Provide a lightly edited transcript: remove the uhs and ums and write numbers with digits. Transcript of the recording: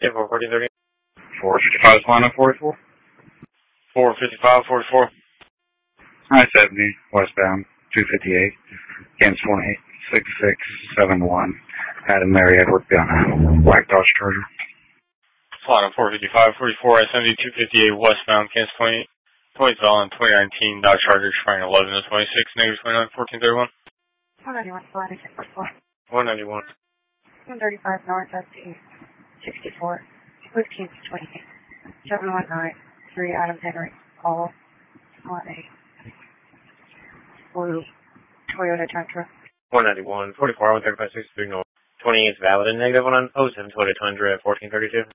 Yeah, 44030. 455 is line up 44. 455, 44. I-70, westbound, 258, against 18671. Adam Mary Edward Gunner, Black Dodge Charger. Line up 455, 44, I-70, 258, westbound, cancel 20 Valent 2019, Dodge Charger, trying 11 to 26, negative 29, 1431. 191, flying 64. 191. 135 north, up to 64, 15 to 28. 719, 3 Adam Henry, call on a blue Toyota Tundra. 191, 44, 135, 63 north. 20 is valid and negative 107, Toyota Tundra at 1432.